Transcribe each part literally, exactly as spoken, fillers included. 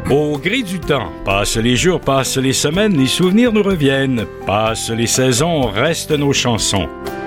Au gré du temps, passent les jours, passent les semaines, les souvenirs nous reviennent. Passent les saisons, restent nos chansons.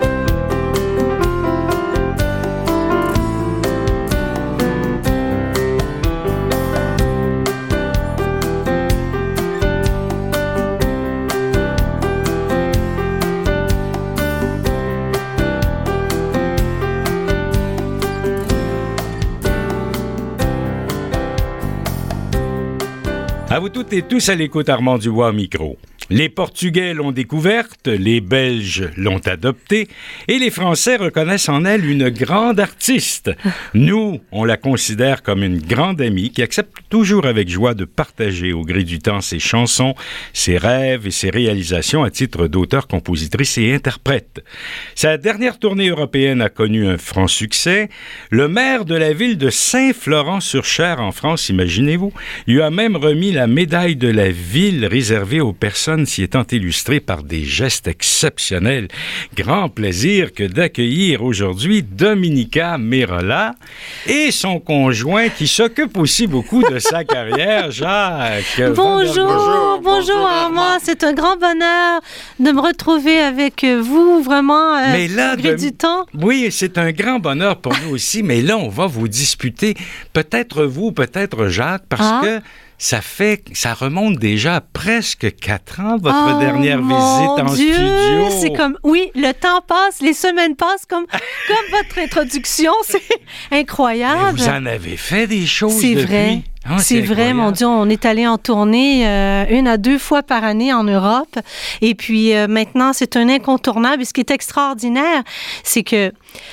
À vous toutes et tous à l'écoute, Armand Dubois au micro. Les Portugais l'ont découverte, les Belges l'ont adoptée et les Français reconnaissent en elle une grande artiste. Nous, on la considère comme une grande amie qui accepte toujours avec joie de partager au gré du temps ses chansons, ses rêves et ses réalisations à titre d'auteur, compositrice et interprète. Sa dernière tournée européenne a connu un franc succès. Le maire de la ville de Saint-Florent-sur-Cher en France, imaginez-vous, lui a même remis la médaille de la ville réservée aux personnes s'y étant illustrées par des gestes exceptionnels. Grand plaisir que d'accueillir aujourd'hui Dominica Merola et son conjoint qui s'occupe aussi beaucoup de sa carrière, Jacques. Bonjour, bonjour, bonjour Armand. C'est un grand bonheur de me retrouver avec vous, vraiment, euh, mais là, au gré de... du temps. Oui, c'est un grand bonheur pour nous aussi, mais là, on va vous disputer, peut-être vous, peut-être Jacques, parce ah. que Ça fait, ça remonte déjà à presque quatre ans, votre oh, dernière visite en Dieu, studio. C'est comme, oui, le temps passe, les semaines passent, comme, comme votre introduction, c'est incroyable. Mais vous en avez fait des choses c'est depuis. Vrai. Ah, c'est, c'est vrai, mon Dieu, on est allé en tournée euh, une à deux fois par année en Europe. Et puis euh, maintenant, c'est un incontournable. Et ce qui est extraordinaire, c'est que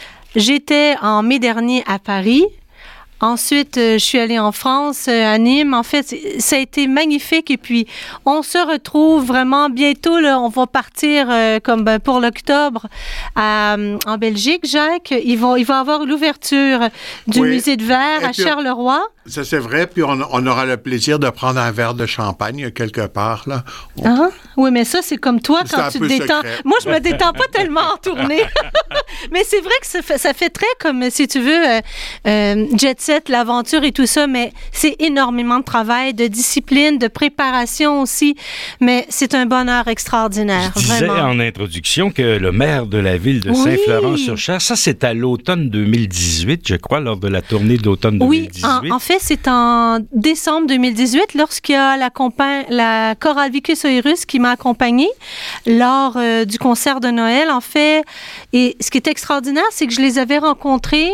j'étais en mai dernier à Paris. Ensuite, euh, je suis allée en France, euh, à Nîmes. En fait, ça a été magnifique. Et puis, on se retrouve vraiment bientôt. Là, on va partir euh, comme ben, pour l'octobre à, en Belgique, Jacques. Ils vont, il va y avoir l'ouverture du oui. musée de verre à Charleroi. Ça, c'est vrai. Puis, on, on aura le plaisir de prendre un verre de champagne quelque part. Là. On... Ah, oui, mais ça, c'est comme toi c'est quand tu te détends. Secret. Moi, je me détends pas tellement en tournée. Mais c'est vrai que ça fait, ça fait très comme, si tu veux, euh, euh, jet set, l'aventure et tout ça, mais c'est énormément de travail, de discipline, de préparation aussi, mais c'est un bonheur extraordinaire, Je disais vraiment. en introduction que le maire de la ville de oui. Saint-Florent-sur-Cher, ça c'est à l'automne deux mille dix-huit, je crois, lors de la tournée d'automne deux mille dix-huit. Oui, en, en fait, c'est en décembre deux mille dix-huit, lorsqu'il y a la, compa- la chorale Vicus Oirus qui m'a accompagnée lors euh, du concert de Noël, en fait, et ce qui est extraordinaire, c'est que je les avais rencontrés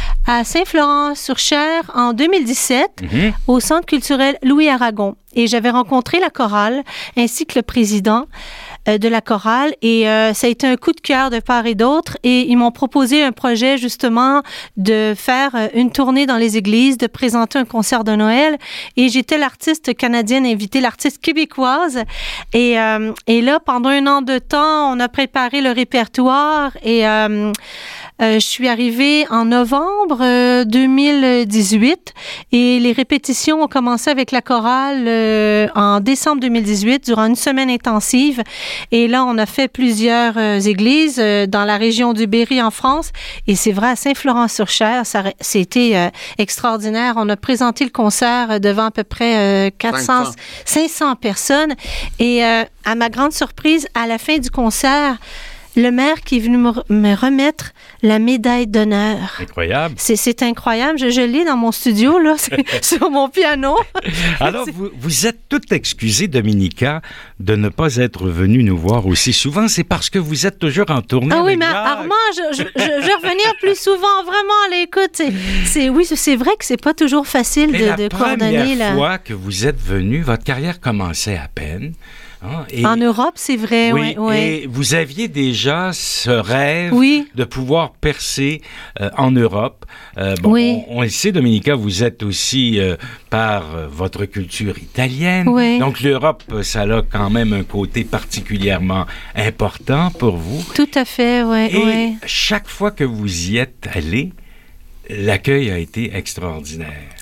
à Saint-Florent-sur-Cher en deux mille dix-sept, mm-hmm. au Centre culturel Louis Aragon. Et j'avais rencontré la chorale ainsi que le président euh, de la chorale. Et euh, ça a été un coup de cœur de part et d'autre. Et ils m'ont proposé un projet, justement, de faire euh, une tournée dans les églises, de présenter un concert de Noël. Et j'étais l'artiste canadienne invitée, l'artiste québécoise. Et, euh, et là, pendant un an de temps, on a préparé le répertoire. Et euh, euh, je suis arrivée en novembre euh, deux mille dix-huit. Et les répétitions ont commencé avec la chorale euh, en décembre deux mille dix-huit, durant une semaine intensive. Et là, on a fait plusieurs euh, églises euh, dans la région du Berry en France. Et c'est vrai, à Saint-Florent-sur-Cher, ça, c'était euh, extraordinaire. On a présenté le concert devant à peu près euh, quatre cents, cinq cents personnes. Et euh, à ma grande surprise, à la fin du concert, le maire qui est venu me, me remettre la médaille d'honneur. Incroyable. C'est, c'est incroyable. Je, je l'ai dans mon studio, là, sur mon piano. Alors, vous, vous êtes toute excusée, Dominica, de ne pas être venue nous voir aussi souvent. C'est parce que vous êtes toujours en tournée. Ah oui, mais Jacques. Armand, je, je, je, je vais revenir plus souvent. Vraiment, là, écoute, c'est, c'est, oui, c'est vrai que c'est pas toujours facile mais de, la de coordonner. La première là. fois que vous êtes venu, votre carrière commençait à peine. Hein, et, en Europe, c'est vrai, oui. Oui, et vous aviez déjà ce rêve oui. de pouvoir percer euh, en Europe. Euh, bon, oui. on, on le sait, Dominica, vous êtes aussi euh, par euh, votre culture italienne. Oui. Donc l'Europe, ça a quand même un côté particulièrement important pour vous. Tout à fait, oui. Et oui. chaque fois que vous y êtes allé, l'accueil a été extraordinaire.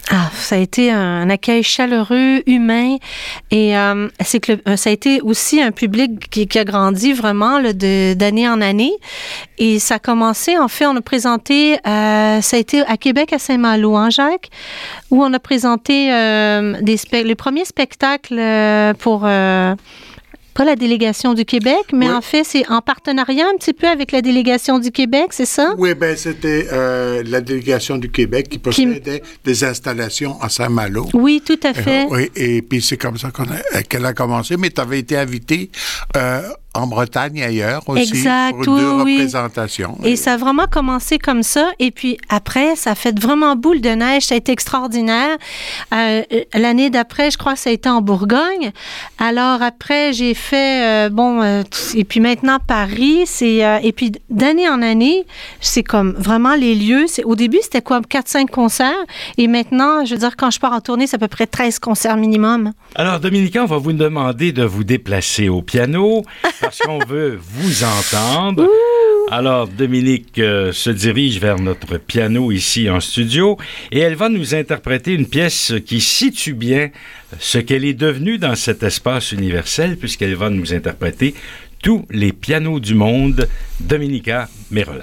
Ah, ça a été un accueil chaleureux, humain, et euh, c'est que le, ça a été aussi un public qui, qui a grandi vraiment là, de, d'année en année. Et ça a commencé, en fait, on a présenté, euh, ça a été à Québec, à Saint-Malo, hein, Jacques, où on a présenté euh, des spe- les premiers spectacles euh, pour... Euh, pas la délégation du Québec, mais oui. En fait, c'est en partenariat un petit peu avec la délégation du Québec, c'est ça? Oui, bien, c'était euh, la délégation du Québec qui possédait qui... des installations à Saint-Malo. Oui, tout à fait. Euh, oui, et puis c'est comme ça qu'on a, qu'elle a commencé, mais tu avais été invitée euh, en Bretagne ailleurs aussi exact, pour oui, deux oui. représentations. Et ça a vraiment commencé comme ça. Et puis après, ça a fait vraiment boule de neige. Ça a été extraordinaire. Euh, l'année d'après, je crois que ça a été en Bourgogne. Alors après, j'ai fait, euh, bon, euh, et puis maintenant Paris. C'est, euh, et puis d'année en année, c'est comme vraiment les lieux. C'est, au début, c'était quoi, quatre cinq concerts. Et maintenant, je veux dire, quand je pars en tournée, c'est à peu près treize concerts minimum. Alors, Dominica, on va vous demander de vous déplacer au piano. Parce qu'on veut vous entendre. Ouh. Alors, Dominique euh, se dirige vers notre piano ici en studio et elle va nous interpréter une pièce qui situe bien ce qu'elle est devenue dans cet espace universel puisqu'elle va nous interpréter tous les pianos du monde, Dominica Merola.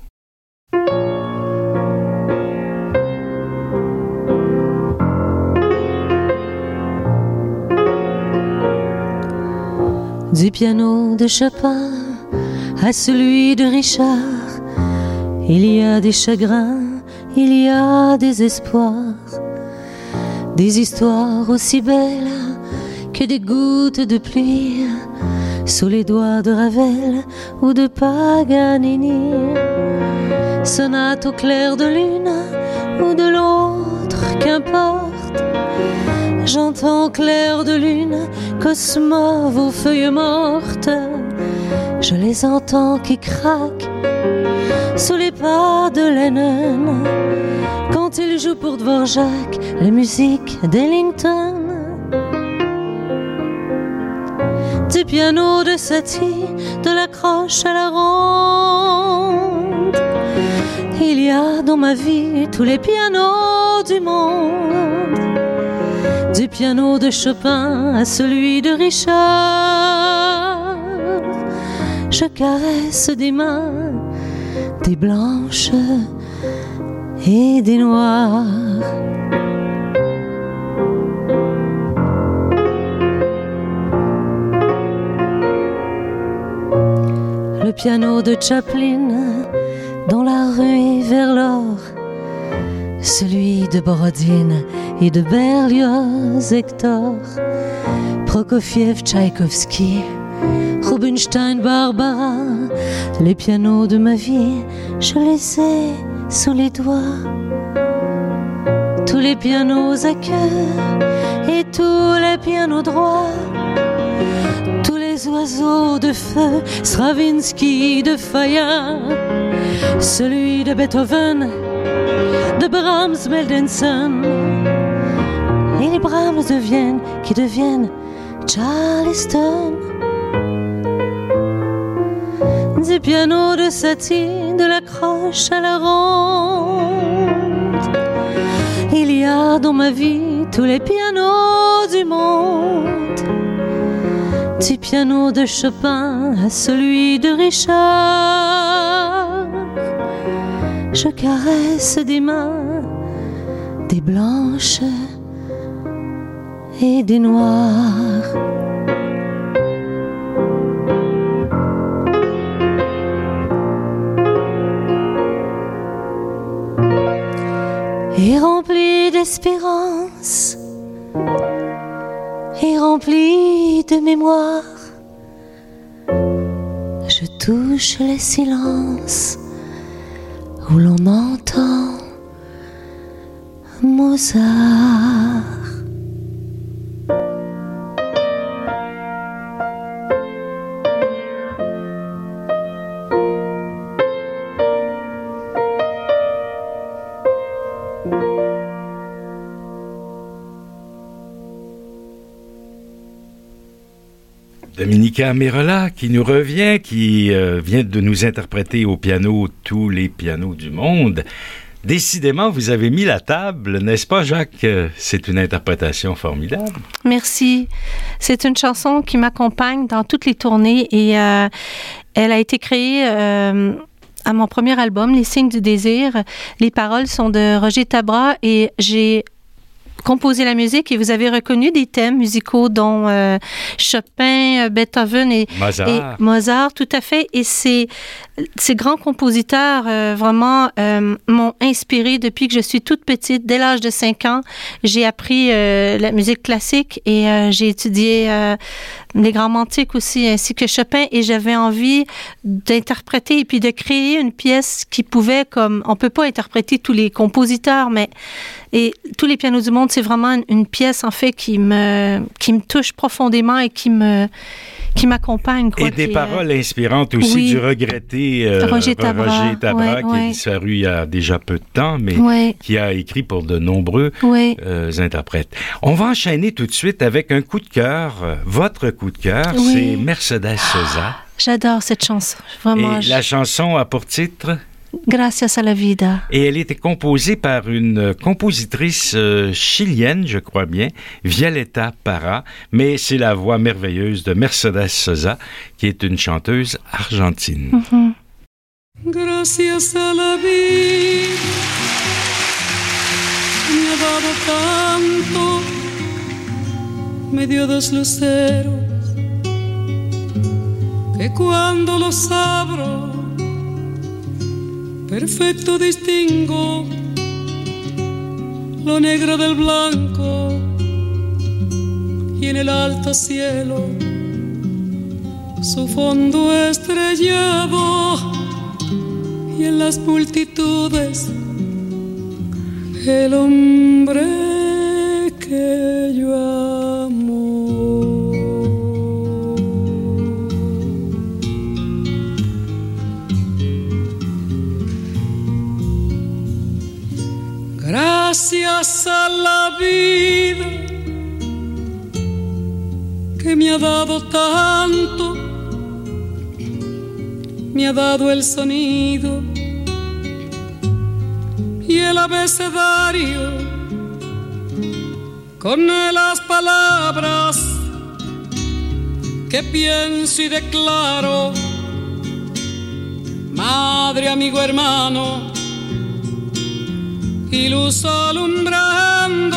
Du piano de Chopin à celui de Richard, il y a des chagrins, il y a des espoirs, des histoires aussi belles que des gouttes de pluie sous les doigts de Ravel ou de Paganini. Sonate au clair de lune ou de l'autre, qu'importe. J'entends clair de lune, Cosma, vos feuilles mortes. Je les entends qui craquent sous les pas de Lennon quand il joue pour Dvorak la musique d'Ellington. Du piano de Satie, de la croche à la ronde, il y a dans ma vie tous les pianos du monde. Du piano de Chopin à celui de Richard, je caresse des mains, des blanches et des noires. Le piano de Chaplin dans la ruée vers l'or, celui de Borodine et de Berlioz, Hector, Prokofiev, Tchaïkovski, Rubinstein, Barbara. Les pianos de ma vie, je les ai sous les doigts. Tous les pianos à cœur et tous les pianos droits. Tous les oiseaux de feu, Stravinsky, de Faya, celui de Beethoven, de Brahms, Mendelssohn, et les Brahms deviennent, qui deviennent Charleston. Du piano de Satie, de la croche à la ronde, il y a dans ma vie tous les pianos du monde. Du piano de Chopin à celui de Richard, je caresse des mains, des blanches et des noires. Et rempli d'espérance, et rempli de mémoire, je touche les silences où l'on entend Mozart. Dominica Merola qui nous revient, qui euh, vient de nous interpréter au piano tous les pianos du monde. Décidément, vous avez mis la table, n'est-ce pas, Jacques? C'est une interprétation formidable. Merci. C'est une chanson qui m'accompagne dans toutes les tournées et euh, elle a été créée euh, à mon premier album, Les Signes du désir. Les paroles sont de Roger Tabra et j'ai composé la musique et vous avez reconnu des thèmes musicaux dont euh, Chopin, Beethoven et Mozart. et Mozart, tout à fait. Et ces, ces grands compositeurs euh, vraiment euh, m'ont inspirée depuis que je suis toute petite. Dès l'âge de cinq ans, j'ai appris euh, la musique classique et euh, j'ai étudié euh, les grands mantiques aussi, ainsi que Chopin. Et j'avais envie d'interpréter et puis de créer une pièce qui pouvait, comme on peut pas interpréter tous les compositeurs, mais et tous les pianos du monde, c'est vraiment une, une pièce en fait qui me qui me touche profondément et qui me qui m'accompagne. Quoi, et des qui, paroles euh, inspirantes aussi oui. du regretté euh, Roger Tabra, Roger Tabra ouais, qui ouais. est disparu il y a déjà peu de temps, mais ouais. qui a écrit pour de nombreux ouais. euh, interprètes. On va enchaîner tout de suite avec un coup de cœur. Votre coup de cœur, oui. c'est Mercedes Sosa. J'adore cette chanson. Vraiment. Et je... la chanson a pour titre Gracias a la vida. Et elle était composée par une compositrice euh, chilienne, je crois bien, Violeta Parra, mais c'est la voix merveilleuse de Mercedes Sosa, qui est une chanteuse argentine. Mm-hmm. Gracias a la vida, me ha dado tanto, me dio dos luceros, que cuando los abro, perfecto distingo lo negro del blanco y en el alto cielo su fondo estrellado y en las multitudes el hombre que yo amo. Gracias a la vida que me ha dado tanto, me ha dado el sonido y el abecedario con las palabras que pienso y declaro. Madre, amigo, hermano, y luz alumbrando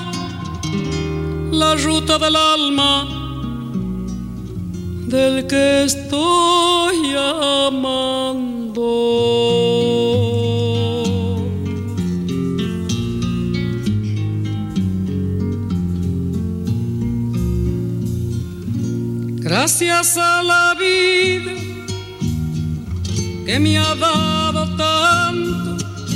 la ruta del alma del que estoy amando. Gracias a la vida que me ha dado tanto,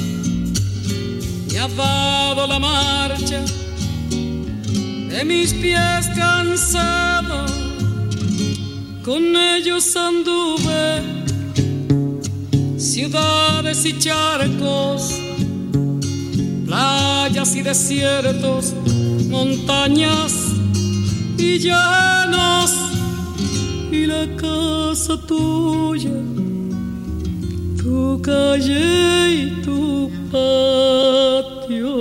me ha dado la marcha de mis pies cansados, con ellos anduve ciudades y charcos, playas y desiertos, montañas y llanos, y la casa tuya, tu calle y tu patio.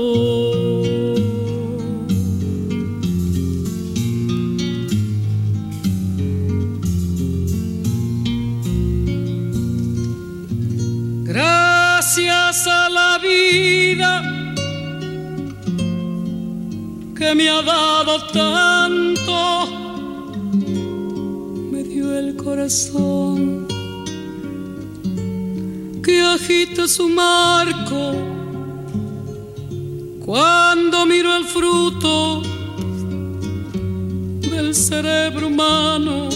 Gracias a la vida que me ha dado tanto, me dio el corazón que agita su marco cuando miro el fruto del cerebro humano,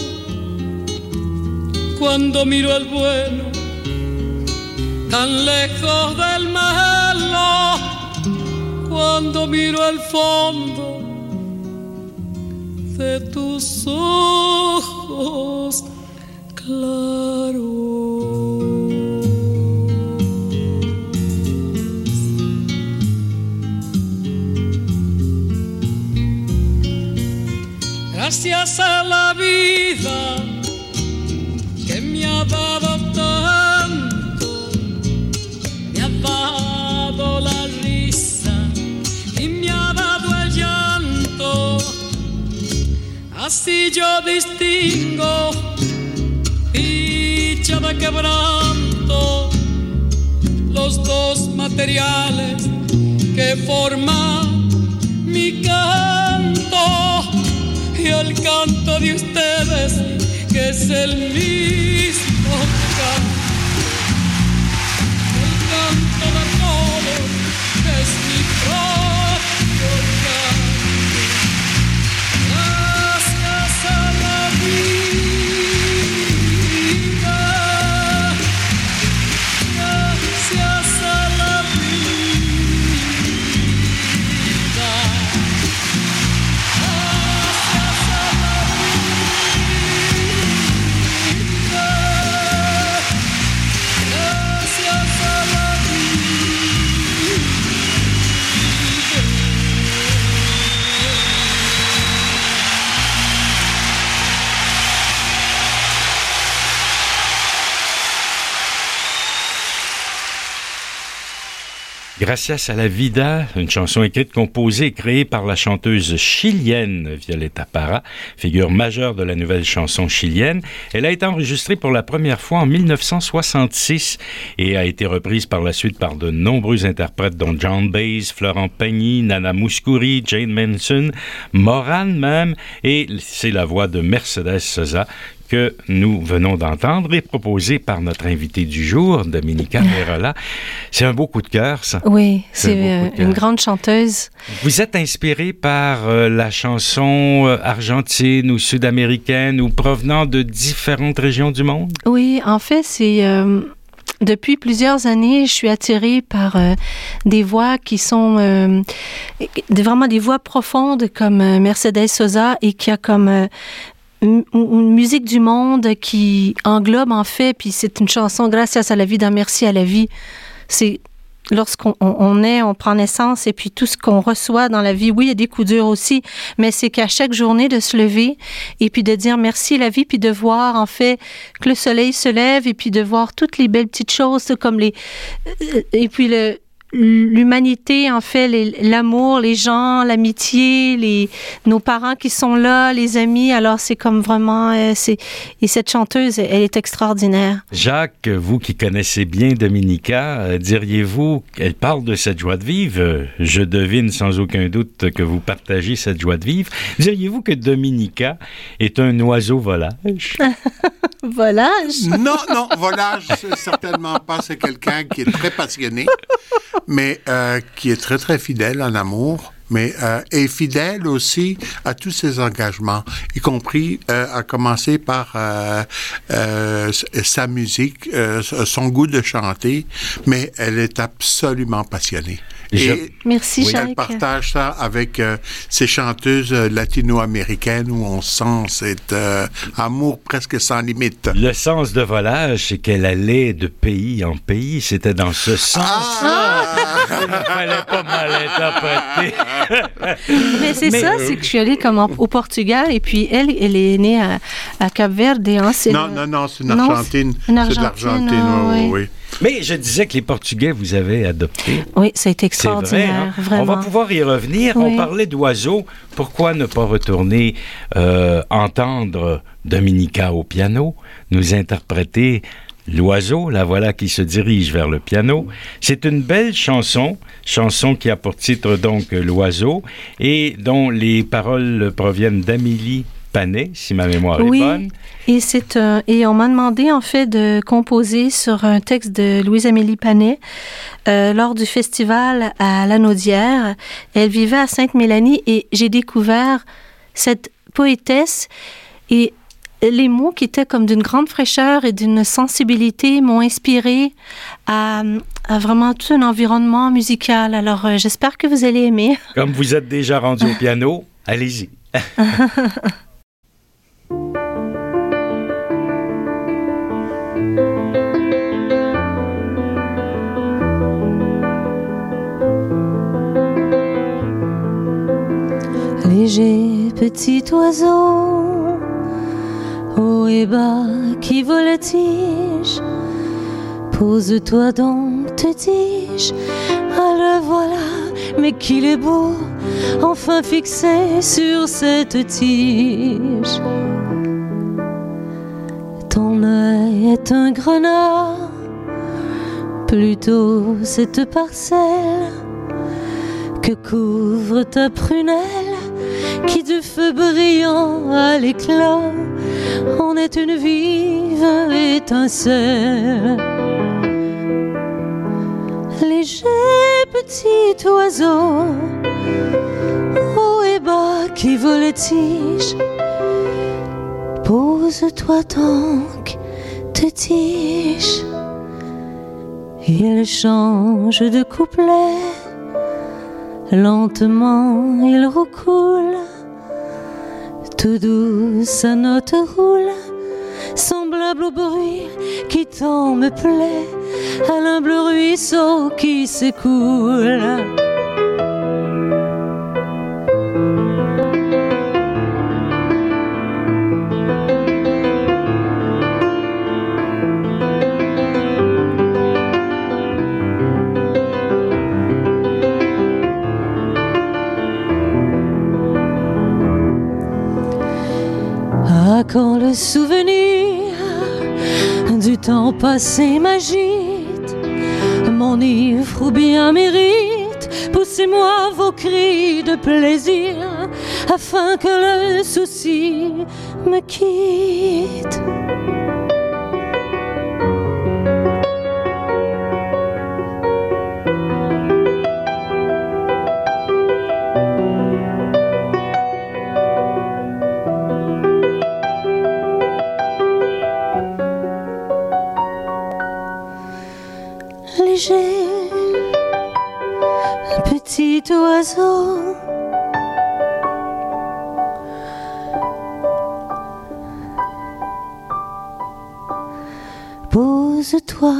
cuando miro el bueno tan lejos del malo, cuando miro el fondo de tus ojos claros. Gracias a la vida que me ha dado tanto, me ha dado Así yo distingo dicha de quebranto, los dos materiales que forman mi canto y el canto de ustedes, que es el mismo canto, el canto de todos, que es mi propio canto. Gracias a la vida, gracias a la vida, gracias a la vida, gracias a la Gracias a la vida, une chanson écrite, composée et créée par la chanteuse chilienne Violeta Parra, figure majeure de la nouvelle chanson chilienne. Elle a été enregistrée pour la première fois en dix-neuf cent soixante-six et a été reprise par la suite par de nombreux interprètes dont John Baez, Florent Pagny, Nana Mouskouri, Jane Manson, Moran même, et c'est la voix de Mercedes Sosa que nous venons d'entendre et proposée par notre invitée du jour, Dominica Merola. C'est un beau coup de cœur, ça. Oui, c'est, c'est une grande chanteuse. Vous êtes inspiré par euh, la chanson euh, argentine ou sud-américaine ou provenant de différentes régions du monde? Oui, en fait, c'est... Euh... Depuis plusieurs années, je suis attirée par euh, des voix qui sont euh, vraiment des voix profondes comme euh, Mercedes Sosa et qui a comme euh, une, une musique du monde qui englobe en fait, puis c'est une chanson Gracias a la vida, merci à la vie. C'est lorsqu'on on, on est, on prend naissance et puis tout ce qu'on reçoit dans la vie, oui, il y a des coups durs aussi, mais c'est qu'à chaque journée de se lever et puis de dire merci à la vie, puis de voir en fait que le soleil se lève et puis de voir toutes les belles petites choses comme les... Et puis le... l'humanité, en fait, les, l'amour, les gens, l'amitié, les, nos parents qui sont là, les amis. Alors, c'est comme vraiment... Euh, c'est, et cette chanteuse, elle est extraordinaire. Jacques, vous qui connaissez bien Dominica, euh, diriez-vous qu'elle parle de cette joie de vivre? Je devine sans aucun doute que vous partagez cette joie de vivre. Diriez-vous que Dominica est un oiseau volage? Volage? Non, non, volage, c'est certainement pas. C'est quelqu'un qui est très passionné, mais euh, qui est très, très fidèle en amour, mais euh, est fidèle aussi à tous ses engagements, y compris euh, à commencer par euh, euh, sa musique, euh, son goût de chanter, mais elle est absolument passionnée. Je... Et Merci, oui, Jacques. elle partage ça avec euh, ces chanteuses euh, latino-américaines où on sent cet euh, amour presque sans limite. Le sens de volage, c'est qu'elle allait de pays en pays. C'était dans ce sens. Ah! Il ne fallait pas mal interpréter. Mais c'est Mais, ça, euh... c'est que je suis allée comme en, au Portugal et puis elle, elle est née à, à Cap-Verde. Hein, c'est non, le... non, non, c'est une non, Argentine. C'est, une c'est de l'Argentine, oh, oui, oui. oui. Mais je disais que les Portugais vous avez adopté. Oui, ça a été C'est vrai, extraordinaire, hein? vraiment. On va pouvoir y revenir. Oui. On parlait d'oiseaux. Pourquoi ne pas retourner euh, entendre Dominica au piano, nous interpréter l'oiseau, la voilà qui se dirige vers le piano. C'est une belle chanson, chanson qui a pour titre donc L'oiseau et dont les paroles proviennent d'Amélie Panet, si ma mémoire oui, est bonne. Et, c'est, euh, et on m'a demandé en fait de composer sur un texte de Louise-Amélie Panet euh, lors du festival à Lanaudière. Elle vivait à Sainte-Mélanie et j'ai découvert cette poétesse et les mots qui étaient comme d'une grande fraîcheur et d'une sensibilité m'ont inspiré à, à vraiment tout un environnement musical. Alors, euh, j'espère que vous allez aimer. Comme vous êtes déjà rendu au piano, allez-y. Léger petit oiseau, haut et bas qui voltige, pose-toi donc, te dis-je, ah le voilà, mais qu'il est beau, enfin fixé sur cette tige. Ton œil est un grenat, plutôt cette parcelle que couvre ta prunelle, qui de feu brillant à l'éclat en est une vive étincelle. Léger petit oiseau, haut et bas qui voltige, pose-toi donc tes tiges. Il change de couplet, lentement il roucoule, tout doux sa note roule, semblable au bruit qui tant me plaît, à l'humble ruisseau qui s'écoule. Ah, quand le souvenir du temps passé m'agite, mon ivre ou bien mérite, poussez-moi vos cris de plaisir, afin que le souci me quitte. Léger, petit oiseau, pose-toi.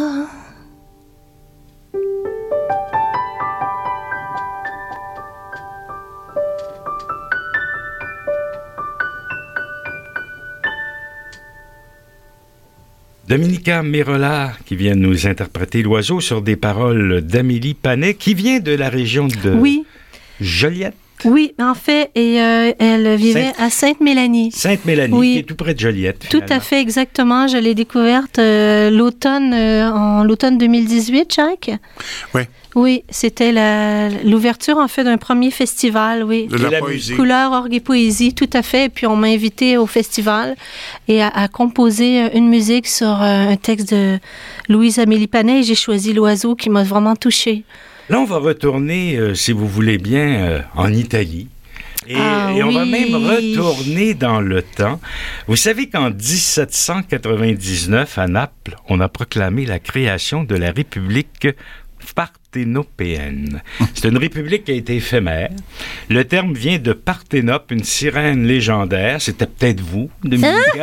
Dominica Merola qui vient de nous interpréter l'oiseau sur des paroles d'Amélie Panet qui vient de la région de Oui. Joliette. Oui, en fait, et euh, elle vivait Sainte- à Sainte-Mélanie. Sainte-Mélanie, Oui. qui est tout près de Joliette. Tout finalement. à fait, exactement. Je l'ai découverte euh, l'automne, euh, en l'automne deux mille dix-huit, Jacques. Oui, Oui, c'était la- l'ouverture, en fait, d'un premier festival, oui. de Et la, la poésie. Couleur, orgue et poésie, tout à fait. Et puis, on m'a invité au festival et à, à composer euh, une musique sur euh, un texte de Louise Amélie Panet. Et j'ai choisi l'oiseau qui m'a vraiment touchée. Là, on va retourner, euh, si vous voulez bien, euh, en Italie. Et, Ah et on va oui. même retourner dans le temps. Vous savez qu'en dix-sept cent quatre-vingt-dix-neuf, à Naples, on a proclamé la création de la République parthénopéenne. C'est une république qui a été éphémère. Le terme vient de Parthénope, une sirène légendaire. C'était peut-être vous, Dominica.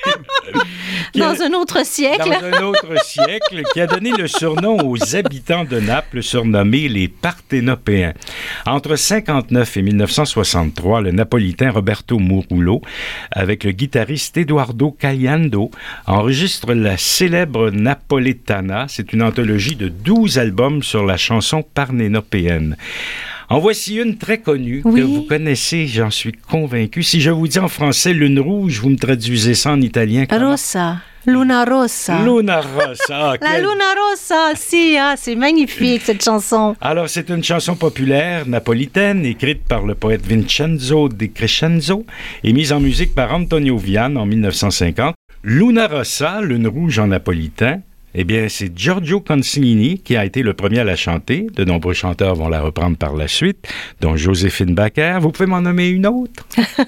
Qui a- Dans un autre siècle. dans un autre siècle, qui a donné le surnom aux habitants de Naples, surnommés les Parthénopéens. Entre cinquante-neuf et mille neuf cent soixante-trois, le napolitain Roberto Murulo, avec le guitariste Eduardo Caliando, enregistre la célèbre Napoletana. C'est une anthologie de douze albums sur la chanson parnénopéenne. En voici une très connue Oui. que vous connaissez, j'en suis convaincu. Si je vous dis en français Lune rouge, vous me traduisez ça en italien. comment? Rossa. Luna Rossa. Luna Rossa. Ah, La quel- Luna Rossa, si, ah, c'est magnifique cette chanson. Alors, c'est une chanson populaire napolitaine écrite par le poète Vincenzo De Crescenzo et mise en musique par Antonio Vian en mille neuf cent cinquante. Luna Rossa, Lune rouge en napolitain, eh bien, c'est Giorgio Consigli qui a été le premier à la chanter. De nombreux chanteurs vont la reprendre par la suite, dont Joséphine Baker. Vous pouvez m'en nommer une autre?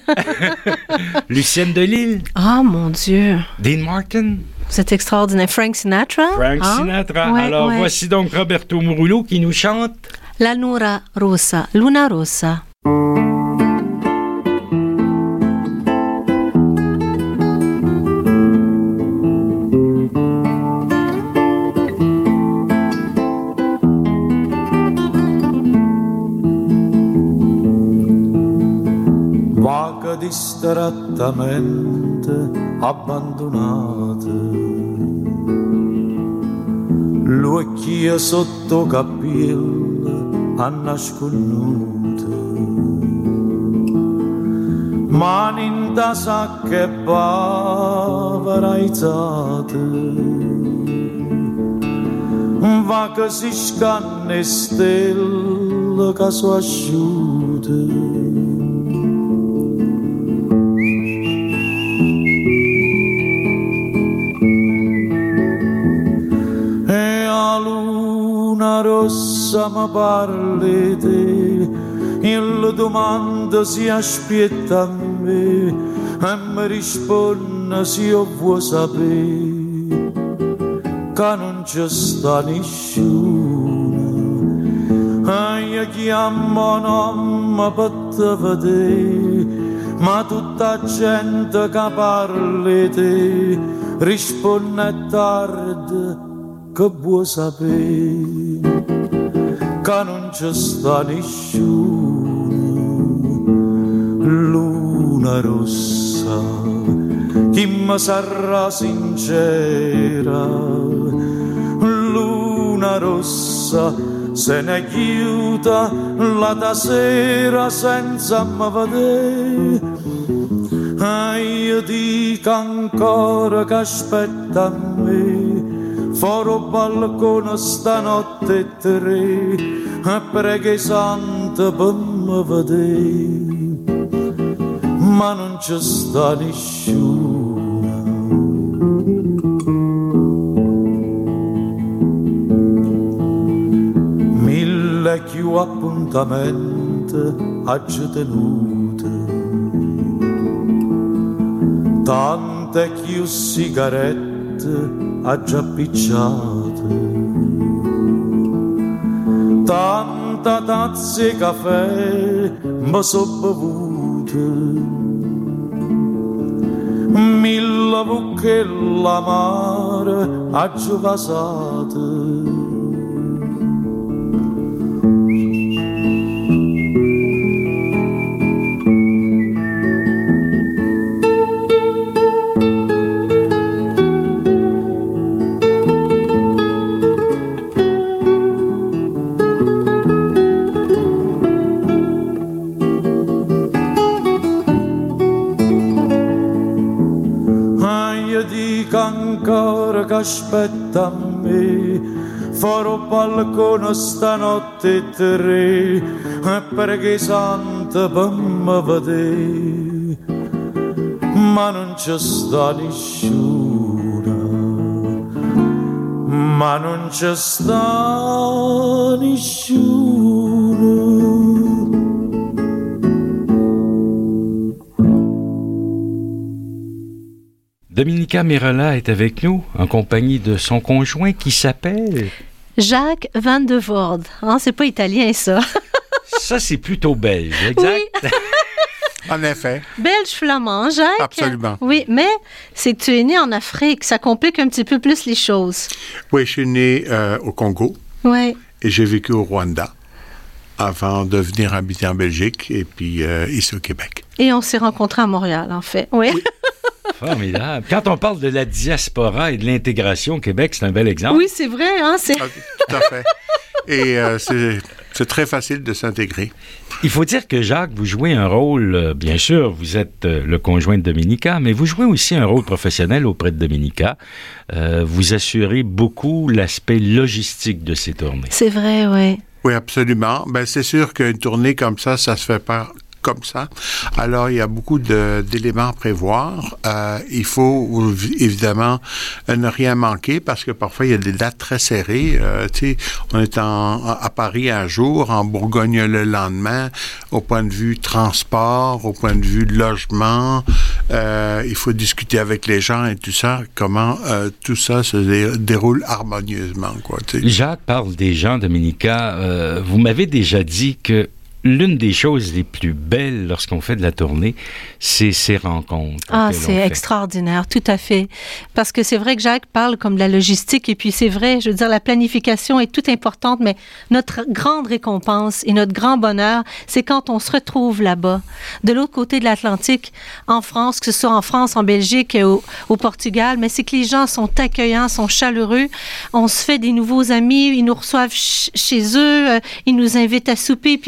Lucienne Delille, Ah, mon Dieu. Dean Martin, C'est extraordinaire. Frank Sinatra. Frank hein? Sinatra. Ouais, Alors, ouais. voici donc Roberto Murulo qui nous chante. La Luna Rossa. Luna Rossa. Vaga distrattamente abbandonate, l'occhia sotto capille a nascondute, mani in da sacca e povera aizzate, va che si scanne stelle che sono asciute. E a luna rossa mi parli te, il domanda si aspetta a me e mi risponde se io vuoi sapere che non ci sta nessuno. E io chiamo nome per te vedere, ma tutta gente che parli te risponde tardi che vuoi sapere che non ci sta nessuno. Luna rossa, chi mi sarà sincera, luna rossa, se ne chiuda la da sera senza me vedere. E io dico ancora che aspetta a me, fuori balcone stanotte e tre, e preghi santo per me vedere, ma non ci sta nessuno. Mille più appuntamenti oggi tenute, tante più sigarette ha già picciate, tanta tazza e caffè mi so bevute, mille buche l'amare ha già vasate. Ancora che aspetta a me, fuori balcone stanotte e tre, e preghi santo per me vedere, ma non ci sta nessuno, ma non ci sta nessuno. Dominica Merola est avec nous en compagnie de son conjoint qui s'appelle Jacques Van de Voorde. Hein, c'est pas italien, ça. Ça, c'est plutôt belge, exact? Oui. En effet. Belge-flamand, Jacques. Absolument. Oui, mais c'est que tu es né en Afrique. Ça complique un petit peu plus les choses. Oui, je suis né euh, au Congo. Oui. Et j'ai vécu au Rwanda avant de venir habiter en Belgique et puis euh, ici au Québec. Et on s'est rencontrés à Montréal, en fait. Oui. Oui. Formidable. Quand on parle de la diaspora et de l'intégration au Québec, c'est un bel exemple. Oui, c'est vrai. Hein, c'est... Ah, tout à fait. Et euh, c'est, c'est très facile de s'intégrer. Il faut dire que Jacques, vous jouez un rôle, euh, bien sûr, vous êtes euh, le conjoint de Dominica, mais vous jouez aussi un rôle professionnel auprès de Dominica. Euh, vous assurez beaucoup l'aspect logistique de ces tournées. C'est vrai, oui. Oui, absolument. Ben, c'est sûr qu'une tournée comme ça, ça se fait pas comme ça. Alors, il y a beaucoup de, d'éléments à prévoir. Euh, il faut évidemment ne rien manquer parce que parfois, il y a des dates très serrées. Euh, tu sais, on est en, à Paris un jour, en Bourgogne le lendemain. Au point de vue transport, au point de vue logement, euh, il faut discuter avec les gens et tout ça, comment euh, tout ça se dé- déroule harmonieusement, quoi, tu sais. Jacques parle des gens, Dominica. Euh, vous m'avez déjà dit que l'une des choses les plus belles lorsqu'on fait de la tournée, c'est ces rencontres. Ah, c'est extraordinaire, tout à fait. Parce que c'est vrai que Jacques parle comme de la logistique, et puis c'est vrai, je veux dire, la planification est toute importante, mais notre grande récompense et notre grand bonheur, c'est quand on se retrouve là-bas, de l'autre côté de l'Atlantique, en France, que ce soit en France, en Belgique, au, au Portugal, mais c'est que les gens sont accueillants, sont chaleureux, on se fait des nouveaux amis, ils nous reçoivent ch- chez eux, euh, ils nous invitent à souper, puis c'est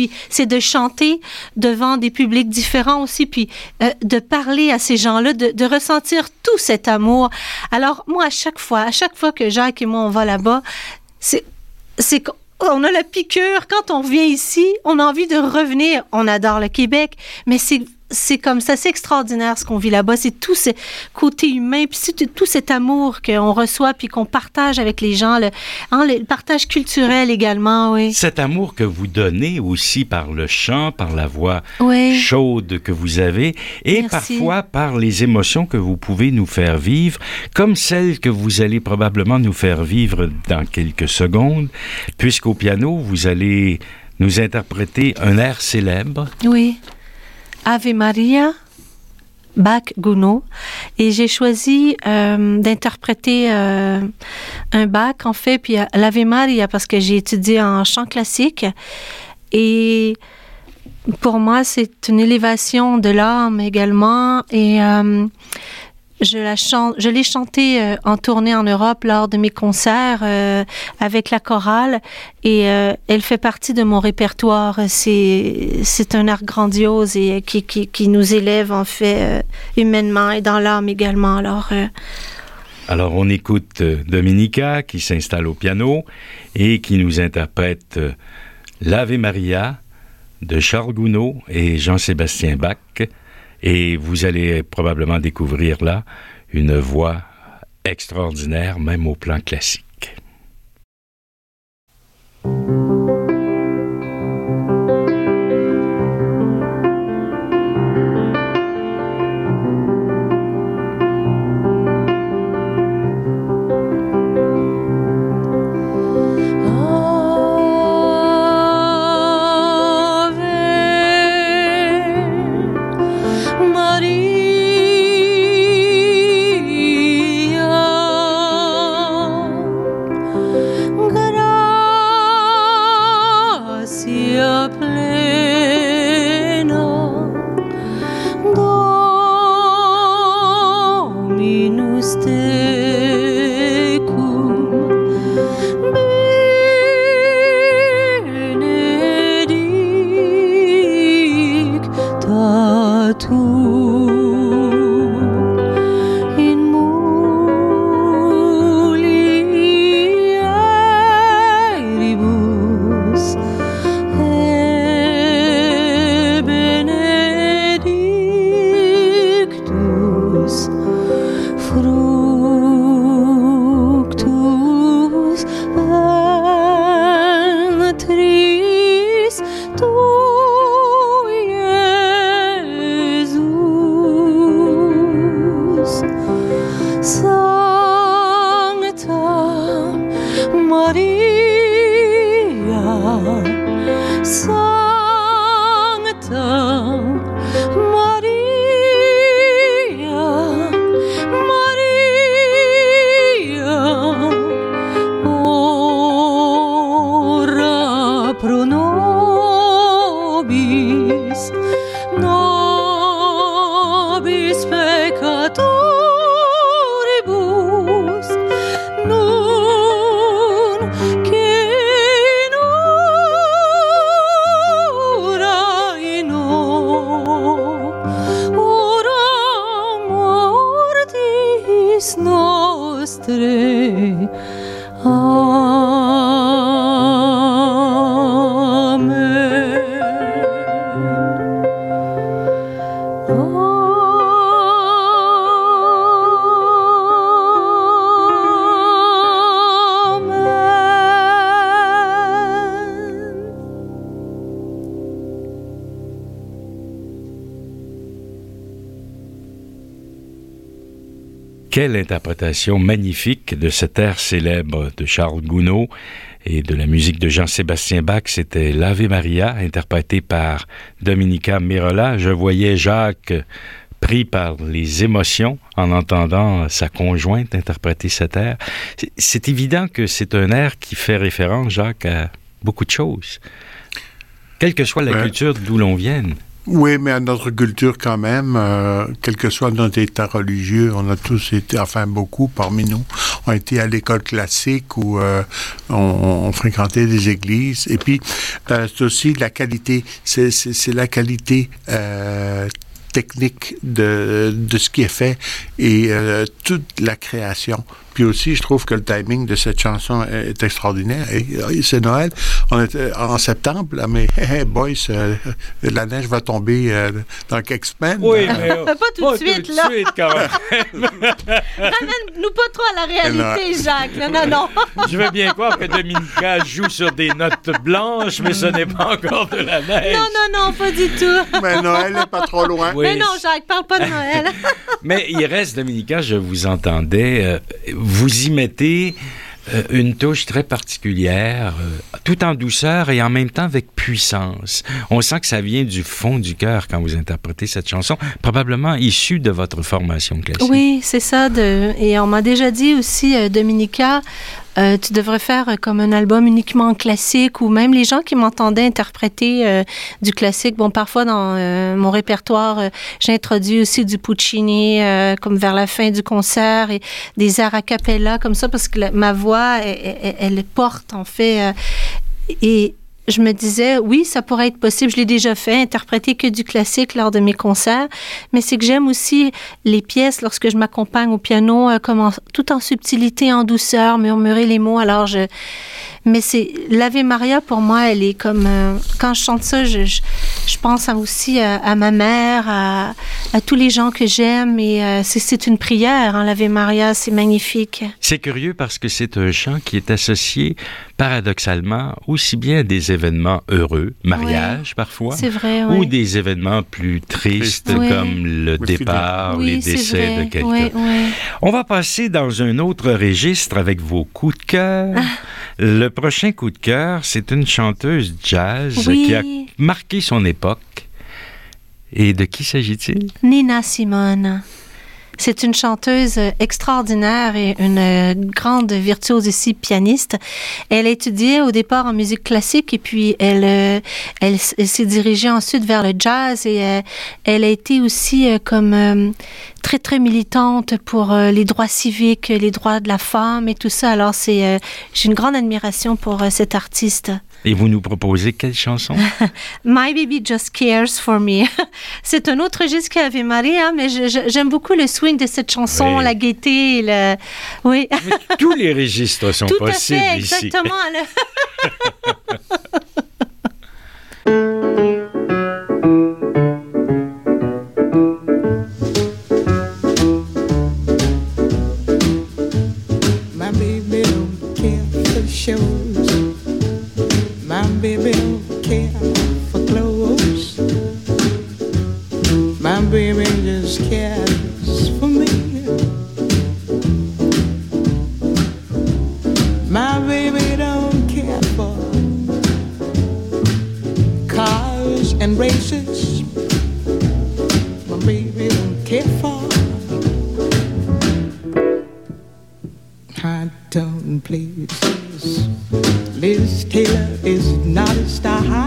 c'est de chanter devant des publics différents aussi, puis euh, de parler à ces gens-là, de, de ressentir tout cet amour. Alors, moi, à chaque fois, à chaque fois que Jacques et moi, on va là-bas, c'est, c'est qu'on a la piqûre. Quand on revient ici, on a envie de revenir. On adore le Québec, mais c'est c'est comme ça, c'est extraordinaire ce qu'on vit là-bas. C'est tout ce côté humain, puis c'est tout cet amour qu'on reçoit, puis qu'on partage avec les gens, le, hein, le partage culturel également, oui. Cet amour que vous donnez aussi par le chant, par la voix oui. chaude que vous avez, et Merci. parfois par les émotions que vous pouvez nous faire vivre, comme celles que vous allez probablement nous faire vivre dans quelques secondes, puisqu'au piano, vous allez nous interpréter un air célèbre. Oui. Ave Maria, Bach-Gounod. Et j'ai choisi euh, d'interpréter euh, un Bach, en fait, puis euh, l'Ave Maria, parce que j'ai étudié en chant classique. Et pour moi, c'est une élévation de l'âme également. Et euh, je, la chante, je l'ai chanté euh, en tournée en Europe lors de mes concerts euh, avec la chorale. Et euh, elle fait partie de mon répertoire. C'est, c'est un art grandiose et qui, qui, qui nous élève, en fait, euh, humainement et dans l'âme également. Alors, euh... Alors, on écoute Dominica qui s'installe au piano et qui nous interprète l'Ave Maria de Charles Gounod et Jean-Sébastien Bach. Et vous allez probablement découvrir là une voix extraordinaire, même au plan classique. Quelle interprétation magnifique de cet air célèbre de Charles Gounod et de la musique de Jean-Sébastien Bach. C'était l'Ave Maria, interprété par Dominica Mirola. Je voyais Jacques pris par les émotions en entendant sa conjointe interpréter cet air. C'est, c'est évident que c'est un air qui fait référence, Jacques, à beaucoup de choses. Quelle que soit la ouais. culture d'où l'on vienne. Oui, mais à notre culture quand même, euh, quel que soit notre état religieux, on a tous été, enfin beaucoup parmi nous, ont été à l'école classique où euh, on, on fréquentait des églises. Et puis, euh, c'est aussi la qualité, c'est, c'est, c'est la qualité euh, technique de, de ce qui est fait et euh, toute la création. Puis aussi, je trouve que le timing de cette chanson est extraordinaire. Et, et c'est Noël, on est en septembre, là, mais hey, boys, euh, la neige va tomber euh, dans quelques semaines. Oui, mais euh, Pas tout de pas suite, tout de là. suite, quand même. Ramène-nous pas trop à la réalité, Jacques. Non, non, non. Je veux bien croire que Dominica joue sur des notes blanches, mais ce n'est pas encore de la neige. Non, non, non, pas du tout. Mais Noël n'est pas trop loin. Oui. Mais non, Jacques, parle pas de Noël. Mais il reste, Dominica, je vous entendais, euh, vous y mettez euh, une touche très particulière, euh, tout en douceur et en même temps avec puissance. On sent que ça vient du fond du cœur quand vous interprétez cette chanson, probablement issue de votre formation classique. Oui, c'est ça. De... Et on m'a déjà dit aussi, euh, Dominica, euh, tu devrais faire euh, comme un album uniquement classique, ou même les gens qui m'entendaient interpréter euh, du classique. Bon, parfois dans euh, mon répertoire, euh, j'ai introduit aussi du Puccini, euh, comme vers la fin du concert, et des airs a cappella comme ça, parce que la, ma voix, elle, elle, elle porte en fait. Euh, et je me disais, oui, ça pourrait être possible. Je l'ai déjà fait, interpréter que du classique lors de mes concerts. Mais c'est que j'aime aussi les pièces lorsque je m'accompagne au piano, euh, comme en, tout en subtilité, en douceur, murmurer les mots. Alors, je... Mais c'est... L'Ave Maria, pour moi, elle est comme... Euh, quand je chante ça, je, je, je pense aussi à, à ma mère, à, à tous les gens que j'aime. Et euh, c'est, c'est une prière, hein, l'Ave Maria, c'est magnifique. C'est curieux parce que c'est un chant qui est associé, paradoxalement, aussi bien à des événements heureux, mariage ouais, parfois, c'est vrai, ou ouais. des événements plus tristes Oui. comme le Oui, départ, oui, les c'est décès vrai. de quelqu'un. Oui, oui. On va passer dans un autre registre avec vos coups de cœur. Ah. Le prochain coup de cœur, c'est une chanteuse jazz Oui. qui a marqué son époque. Et de qui s'agit-il? Nina Simone. C'est une chanteuse extraordinaire et une grande virtuose aussi, pianiste. Elle a étudié au départ en musique classique et puis elle, elle, elle s'est dirigée ensuite vers le jazz et elle, elle a été aussi comme très, très militante pour les droits civiques, les droits de la femme et tout ça. Alors, c'est, j'ai une grande admiration pour cette artiste. Et vous nous proposez quelle chanson? My Baby Just Cares for Me. C'est un autre registre qu'Ave Maria, mais je, je, j'aime beaucoup le swing de cette chanson, oui. la gaieté, le... Oui. Mais tous les registres sont Tout possibles à fait, ici. exactement. My baby don't care for shows. My baby don't care for clothes. My baby just cares for me. My baby don't care for cars and races. My baby don't care for high tone places. Liz Taylor is not a star,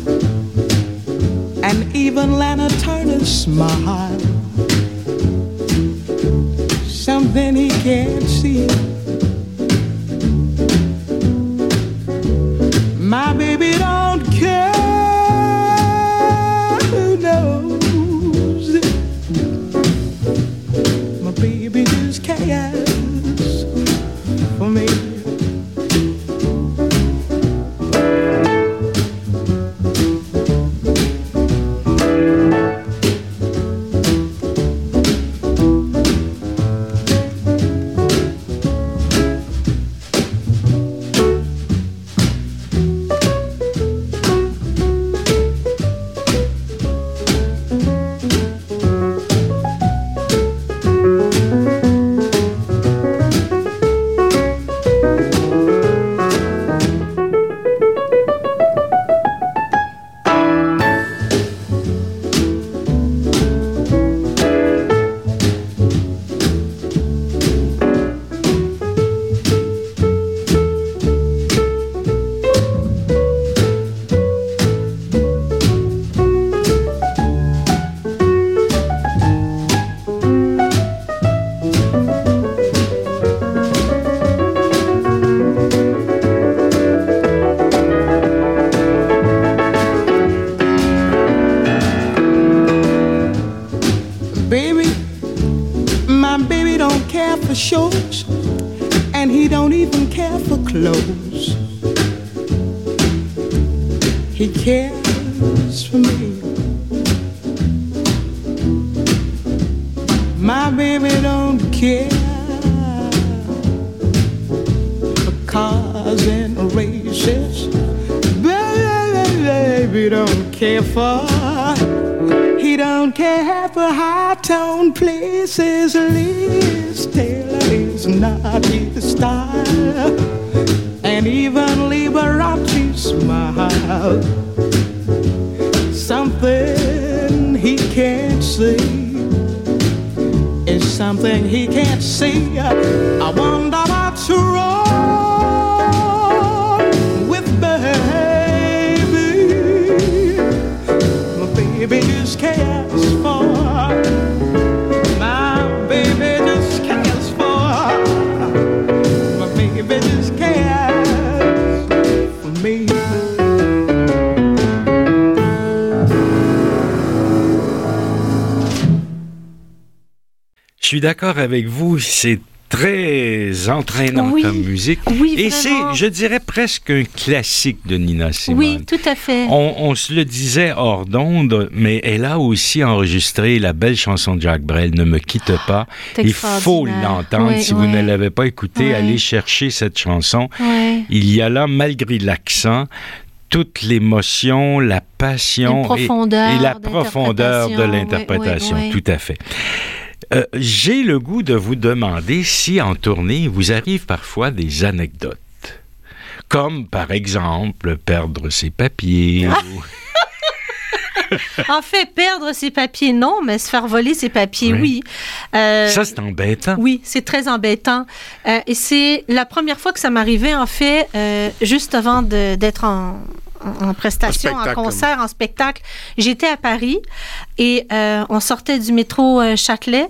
and even Lana Turner's smile, something he can't see. My baby don't care, who knows? My baby just cares for me. care for shows, and he don't even care for clothes. He cares for me. My baby don't care for cars and races. Baby don't care for. He don't care for high-tone places. Liz Taylor is not his style, and even Liberace smile. Something he can't see is something he can't see. I wonder what's wrong with baby. My baby just cares for. My baby just cares for. My baby just cares for me. Je suis d'accord avec vous, c'est très entraînant Oui. comme musique. Oui, Et vraiment. c'est, je dirais, presque un classique de Nina Simone. Oui, tout à fait. On, on se le disait hors d'onde, mais elle a aussi enregistré la belle chanson de Jacques Brel, Ne me quitte pas. C'est Il faut extraordinaire. l'entendre. Oui, si oui. vous ne l'avez pas écoutée, Oui. allez chercher cette chanson. Oui. Il y a là, malgré l'accent, toute l'émotion, la passion Une profondeur et, et la profondeur de d'interprétation. l'interprétation. Oui, oui, oui. Tout à fait. Euh, j'ai le goût de vous demander si en tournée, il vous arrive parfois des anecdotes. Comme, par exemple, perdre ses papiers. ou... En fait, perdre ses papiers, non, mais se faire voler ses papiers, Oui. oui. Euh, Ça, c'est embêtant. Oui, c'est très embêtant. Euh, et c'est la première fois que ça m'arrivait, en fait, euh, juste avant de, d'être en, en, en prestation, en, spectacle. concert, en spectacle. J'étais à Paris et euh, on sortait du métro euh, Châtelet.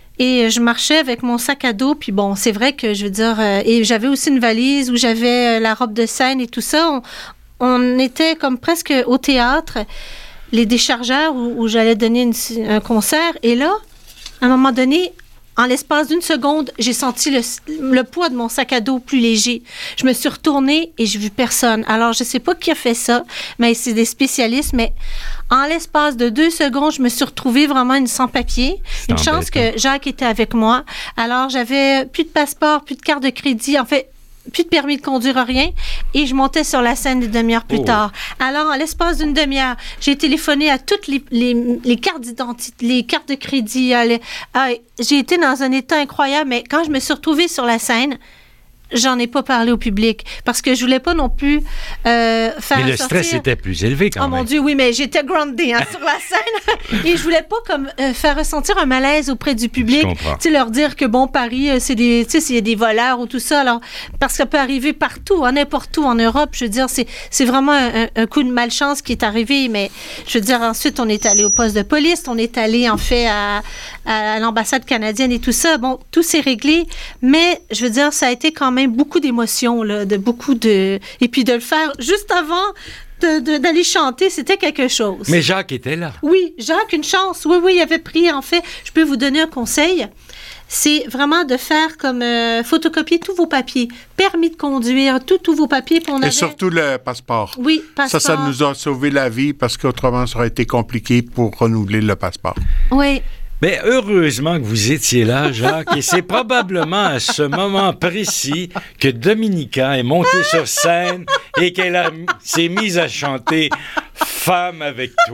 Et je marchais avec mon sac à dos, puis bon, c'est vrai que, je veux dire, euh, et j'avais aussi une valise où j'avais euh, la robe de scène et tout ça. On, on était comme presque au théâtre, les déchargeurs où, où j'allais donner une- un concert. Et là, à un moment donné, en l'espace d'une seconde, j'ai senti le, le poids de mon sac à dos plus léger. Je me suis retournée et j'ai vu personne. Alors, je ne sais pas qui a fait ça, mais c'est des spécialistes. Mais en l'espace de deux secondes, je me suis retrouvée vraiment une sans-papier. C'est Une chance embêtant. que Jacques était avec moi. Alors, j'avais plus de passeport, plus de carte de crédit. En fait, plus de permis de conduire, rien. Et je montais sur la scène une demi-heure plus Oh. tard. Alors, en l'espace d'une demi-heure, j'ai téléphoné à toutes les, les, les cartes d'identité, les cartes de crédit. à les- ah, j'ai été dans un état incroyable, mais quand je me suis retrouvée sur la scène, j'en ai pas parlé au public parce que je voulais pas non plus euh, faire Mais le sortir... stress était plus élevé quand Oh même. mon Dieu, oui, mais j'étais groundée hein, sur la scène et je voulais pas comme euh, faire ressentir un malaise auprès du public. Je comprends. Tu sais, leur dire que bon, Paris, euh, c'est des, tu sais, s'il y a des voleurs ou tout ça, alors parce que ça peut arriver partout, hein, n'importe où en Europe. Je veux dire, c'est, c'est vraiment un, un coup de malchance qui est arrivé, mais je veux dire, ensuite on est allé au poste de police, on est allé en fait à, à l'ambassade canadienne et tout ça. Bon, tout s'est réglé, mais je veux dire, ça a été quand même beaucoup d'émotions, là, de beaucoup de, et puis de le faire juste avant de, de- d'aller chanter, c'était quelque chose. Mais Jacques était là. Oui, Jacques, une chance. Oui, oui, il avait pris, en fait, je peux vous donner un conseil. C'est vraiment de faire comme euh, photocopier tous vos papiers, permis de conduire, tous tous vos papiers. Puis on Et avait... surtout le passeport. Oui, passeport. Ça, ça nous a sauvé la vie parce qu'autrement, ça aurait été compliqué pour renouveler le passeport. Oui. Mais heureusement que vous étiez là, Jacques, et c'est probablement à ce moment précis que Dominica est montée sur scène et qu'elle a, s'est mise à chanter « Femme avec toi ».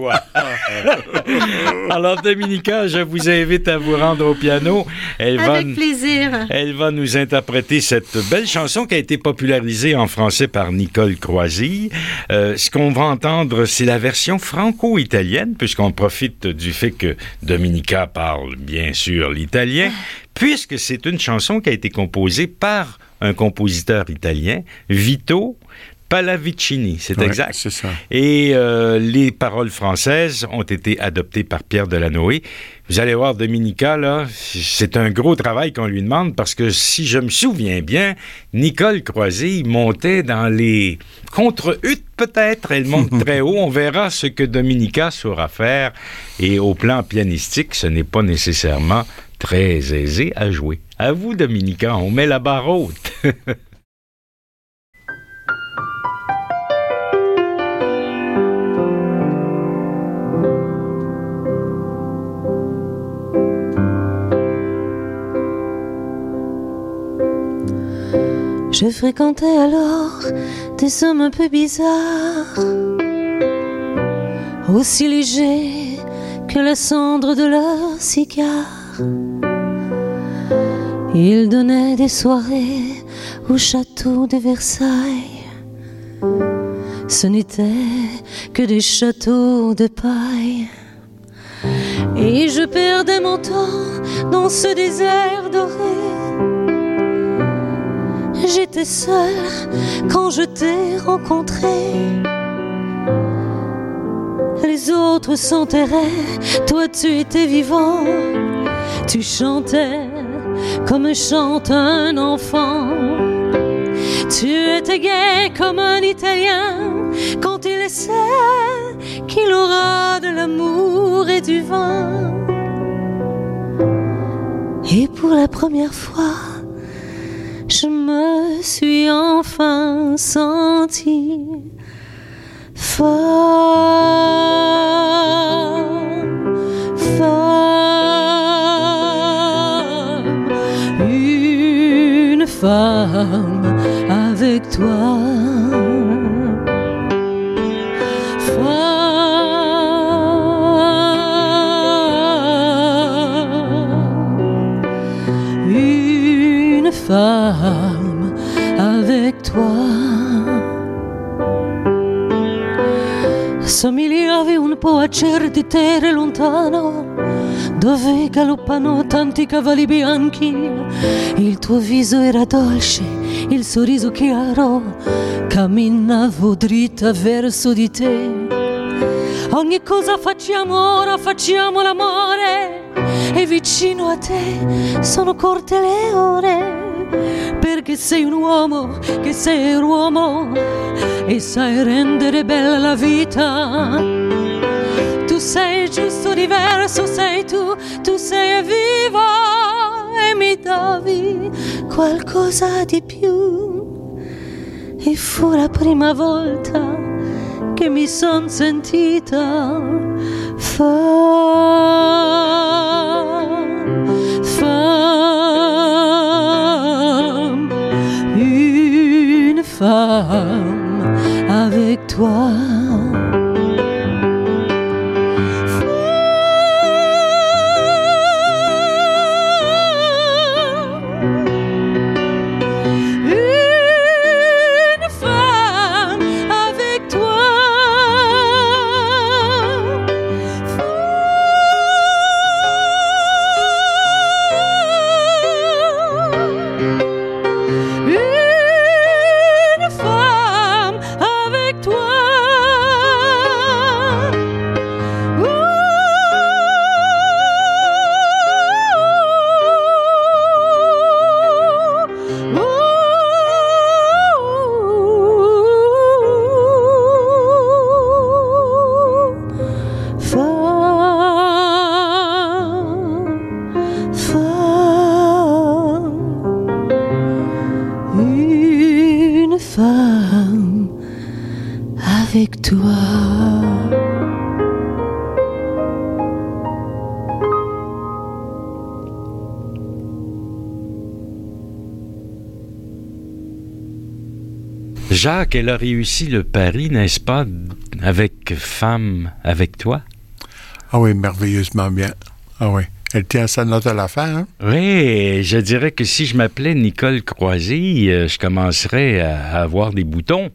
Alors, Dominica, je vous invite à vous rendre au piano. Elle va, Avec plaisir. elle va nous interpréter cette belle chanson qui a été popularisée en français par Nicole Croisille. Euh, ce qu'on va entendre, c'est la version franco-italienne, puisqu'on profite du fait que Dominica parle bien sûr l'italien, puisque c'est une chanson qui a été composée par un compositeur italien, Vito Pallavicini, c'est Ouais, exact. c'est ça. Et euh, les paroles françaises ont été adoptées par Pierre Delanoë. Vous allez voir, Dominica, là, c'est un gros travail qu'on lui demande parce que si je me souviens bien, Nicole Croisille montait dans les contre-huttes peut-être. Elle monte très haut. On verra ce que Dominica saura faire. Et au plan pianistique, ce n'est pas nécessairement très aisé à jouer. À vous, Dominica, on met la barre haute. Je fréquentais alors des hommes un peu bizarres, aussi légers que la cendre de leur cigare. Ils donnaient des soirées au château de Versailles. Ce n'était que des châteaux de paille. Et je perdais mon temps dans ce désert doré. J'étais seule quand je t'ai rencontré. Les autres s'enterraient, toi tu étais vivant. Tu chantais comme chante un enfant. Tu étais gai comme un Italien quand il essaie qu'il aura de l'amour et du vin. Et pour la première fois, je me suis enfin sentie femme, femme, une femme avec toi. Femme, une femme avec toi. Somigliavi un po' a certitere lontano, dove galoppano tanti cavalli bianchi. Il tuo viso era dolce, il sorriso chiaro, camminavo dritta verso di te. Ogni cosa facciamo ora, facciamo l'amore, e vicino a te sono corte le ore. Perché sei un uomo, che sei un uomo, e sai rendere bella la vita. Tu sei giusto diverso, sei tu, tu sei viva e mi davi qualcosa di più. E fu la prima volta che mi son sentita femme, femme, une femme avec toi. Avec toi. Jacques, elle a réussi le pari, n'est-ce pas, avec Femme avec toi? Ah oui, merveilleusement bien. Ah oui. Elle tient sa note à la fin, hein? Oui, je dirais que si je m'appelais Nicole Croisy, euh, je commencerais à avoir des boutons.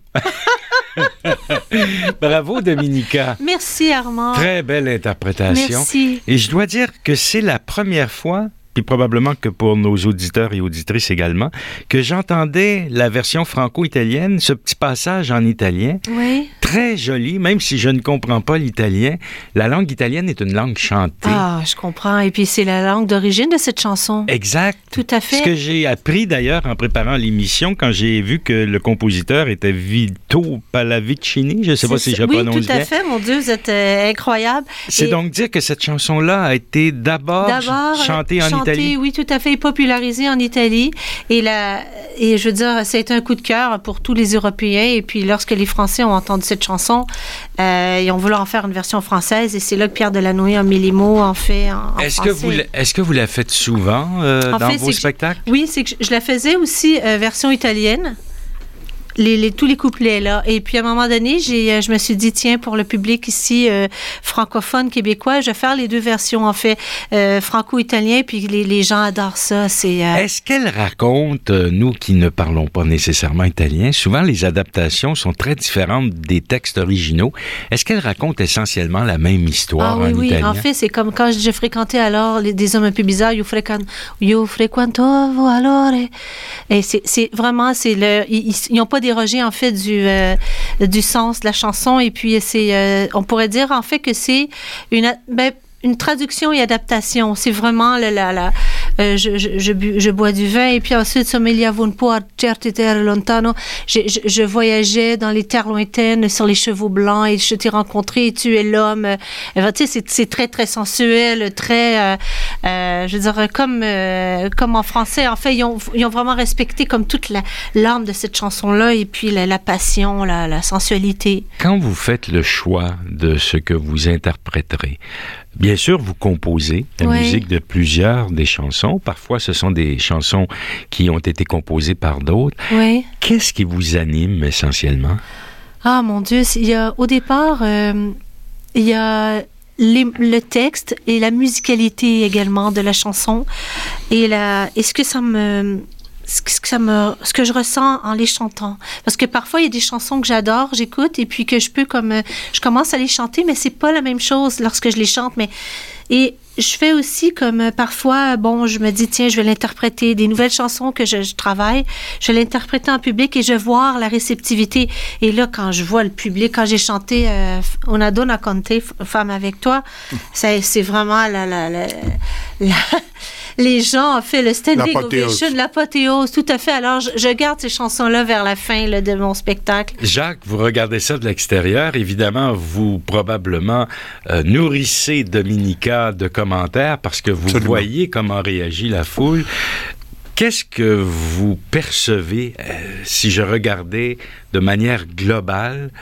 Bravo, Dominica. Merci, Armand. Très belle interprétation. Merci. Et je dois dire que c'est la première fois, puis probablement que pour nos auditeurs et auditrices également, que j'entendais la version franco-italienne, ce petit passage en italien. Oui. Très joli, même si je ne comprends pas l'italien. La langue italienne est une langue chantée. Ah, je comprends. Et puis, c'est la langue d'origine de cette chanson. Exact. Tout à fait. Ce que j'ai appris d'ailleurs en préparant l'émission, quand j'ai vu que le compositeur était Vito Pallavicini, je ne sais pas si je oui, prononce bien. Oui, tout à fait. Mon Dieu, vous êtes euh, incroyable. C'est Et donc dire que cette chanson-là a été d'abord, d'abord chantée en chanté, oui, tout à fait, popularisé en Italie. Et, la, et je veux dire, ça a été un coup de cœur pour tous les Européens. Et puis, lorsque les Français ont entendu cette chanson, euh, ils ont voulu en faire une version française. Et c'est là que Pierre Delanoë a mis les mots, en fait, en, en est-ce français. Que vous, est-ce que vous la faites souvent euh, dans fait, vos spectacles? Je, oui, c'est que je, je la faisais aussi euh, version italienne. Les, les, tous les couplets, là. Et puis, à un moment donné, j'ai, je me suis dit, tiens, pour le public ici, euh, francophone, québécois, je vais faire les deux versions, en fait, euh, franco-italien, puis les, les gens adorent ça. C'est, euh... Est-ce qu'elle raconte, euh, nous qui ne parlons pas nécessairement italien, souvent les adaptations sont très différentes des textes originaux. Est-ce qu'elle raconte essentiellement la même histoire ah, oui, en oui. italien? En fait, c'est comme quand je fréquentais alors les, des hommes un peu bizarres, Io, frequan, io frequentavo allora. Et c'est, c'est vraiment, c'est le, ils n'ont pas dérogé en fait du euh, du sens de la chanson et puis c'est euh, on pourrait dire en fait que c'est une ben, une traduction et adaptation. C'est vraiment la, la, la euh, je, je, je, bu, je bois du vin et puis ensuite sommeliavo un po' a certe terre lontano. Je, je, je voyageais dans les terres lointaines sur les chevaux blancs et je t'ai rencontré et tu es l'homme. Euh, tu sais, c'est, c'est très, très sensuel, très, euh, euh, je veux dire, comme, euh, comme en français. En fait, ils ont, ils ont vraiment respecté comme toute la, l'âme de cette chanson-là et puis la, la passion, la, la sensualité. Quand vous faites le choix de ce que vous interpréterez, bien sûr, vous composez la oui. musique de plusieurs des chansons. Parfois, ce sont des chansons qui ont été composées par d'autres. Oui. Qu'est-ce qui vous anime essentiellement? Ah, mon Dieu, il y a, au départ, euh, il y a les, le texte et la musicalité également de la chanson. Et, la, et ce que ça me... Ce que, ça me, ce que je ressens en les chantant. Parce que parfois, il y a des chansons que j'adore, j'écoute, et puis que je peux comme... Je commence à les chanter, mais c'est pas la même chose lorsque je les chante. Mais, et je fais aussi comme parfois, bon, je me dis, tiens, je vais l'interpréter. Des nouvelles chansons que je, je travaille, je vais l'interpréter en public et je vais voir la réceptivité. Et là, quand je vois le public, quand j'ai chanté euh, Una donna con te, Femme avec toi, ça, c'est vraiment la... la, la, la les gens ont fait le standing ovation, l'apothéose, tout à fait. Alors, je, je garde ces chansons-là vers la fin là, de mon spectacle. Jacques, vous regardez ça de l'extérieur. Évidemment, vous probablement euh, nourrissez Dominica de commentaires parce que vous Absolument. Voyez comment réagit la foule. Qu'est-ce que vous percevez, euh, si je regardais de manière globale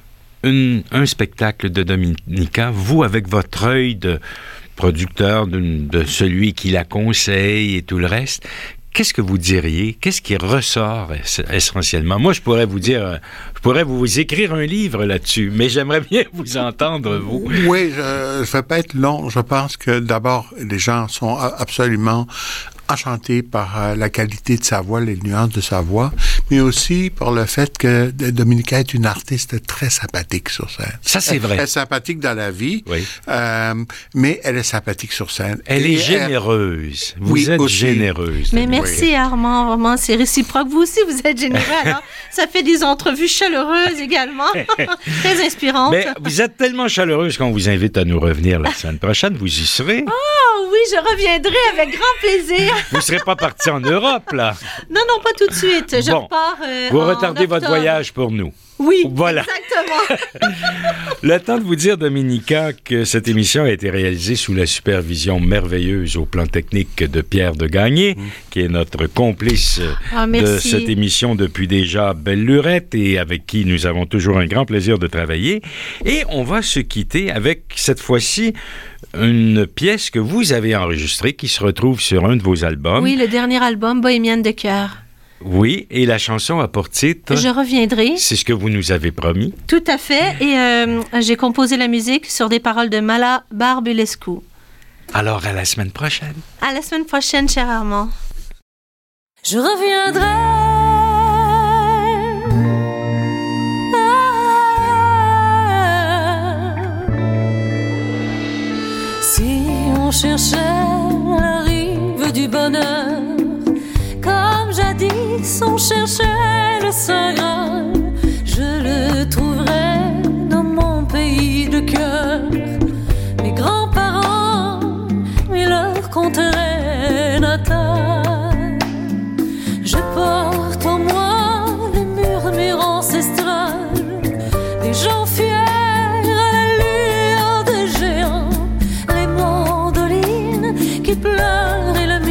une, un spectacle de Dominica, vous, avec votre œil de producteur, de, de celui qui la conseille et tout le reste, qu'est-ce que vous diriez? Qu'est-ce qui ressort essentiellement? Moi, je pourrais vous dire, je pourrais vous écrire un livre là-dessus, mais j'aimerais bien vous entendre, vous. Oui, je ne vais pas être long. Je pense que d'abord, les gens sont absolument enchanté par euh, la qualité de sa voix, les nuances de sa voix, mais aussi par le fait que Dominica est une artiste très sympathique sur scène. Ça, c'est vrai. Elle est sympathique dans la vie, oui. euh, mais elle est sympathique sur scène. Elle Et est généreuse. Elle... Vous oui, êtes aussi. généreuse. Mais merci, oui. Armand. Vraiment, c'est réciproque. Vous aussi, vous êtes généreux. Alors, ça fait des entrevues chaleureuses également. Très inspirantes. Mais vous êtes tellement chaleureuse qu'on vous invite à nous revenir la semaine prochaine. Vous y serez. Oh oui, je reviendrai avec grand plaisir. Vous ne serez pas parti en Europe, là? Non, non, pas tout de suite. Je bon, repars euh, vous en retardez octobre. Votre voyage pour nous. Oui, voilà. Exactement. Le temps de vous dire, Dominica, que cette émission a été réalisée sous la supervision merveilleuse au plan technique de Pierre de Gagné, mmh. qui est notre complice ah, de cette émission depuis déjà belle lurette et avec qui nous avons toujours un grand plaisir de travailler. Et on va se quitter avec, cette fois-ci, une pièce que vous avez enregistrée qui se retrouve sur un de vos albums. Oui, le dernier album, Bohémienne de cœur. Oui, et la chanson a pour titre... Je reviendrai. C'est ce que vous nous avez promis. Tout à fait. Et euh, j'ai composé la musique sur des paroles de Mala Barbulescu. Alors, à la semaine prochaine. À la semaine prochaine, cher Armand. Je reviendrai. Ah, si on cherchait la rive du bonheur, comme jadis on cherchait le Saint Graal, je le trouverais dans mon pays de cœur. Mes grands-parents et leur contrée natale. Je porte en moi les murmures ancestrales des gens fiers à l'allure de géants, les mandolines qui pleurent et le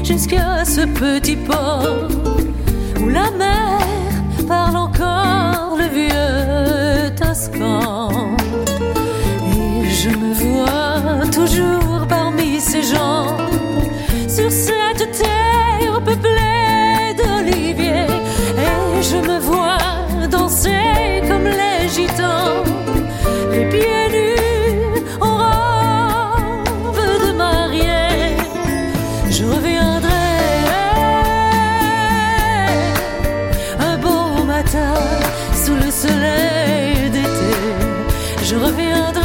jusqu'à ce petit port où la mer parle encore le vieux Toscan. Et je me vois toujours parmi ces gens, sur cette terre peuplée d'oliviers. Et je me vois danser comme les gitans, les pieds nus en robe de mariée. Je reviendrai un beau matin sous le soleil d'été. Je reviendrai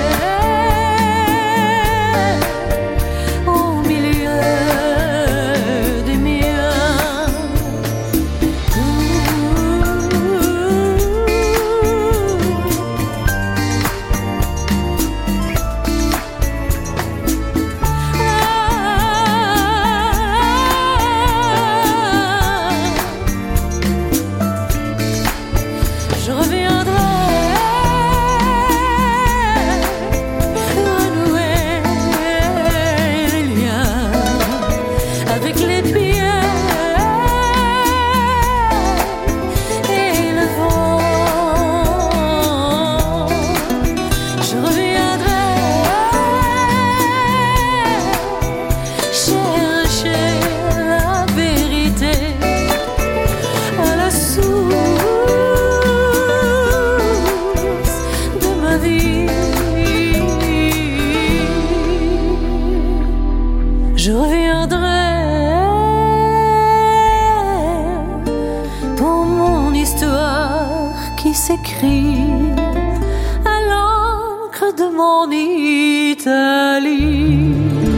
au milieu des miens. Je reviendrai renouer les liens avec les pieds et le vent. Je reviendrai chercher la vérité à la source de ma vie. Je reviendrai pour mon histoire qui s'écrit à l'encre de mon Italie.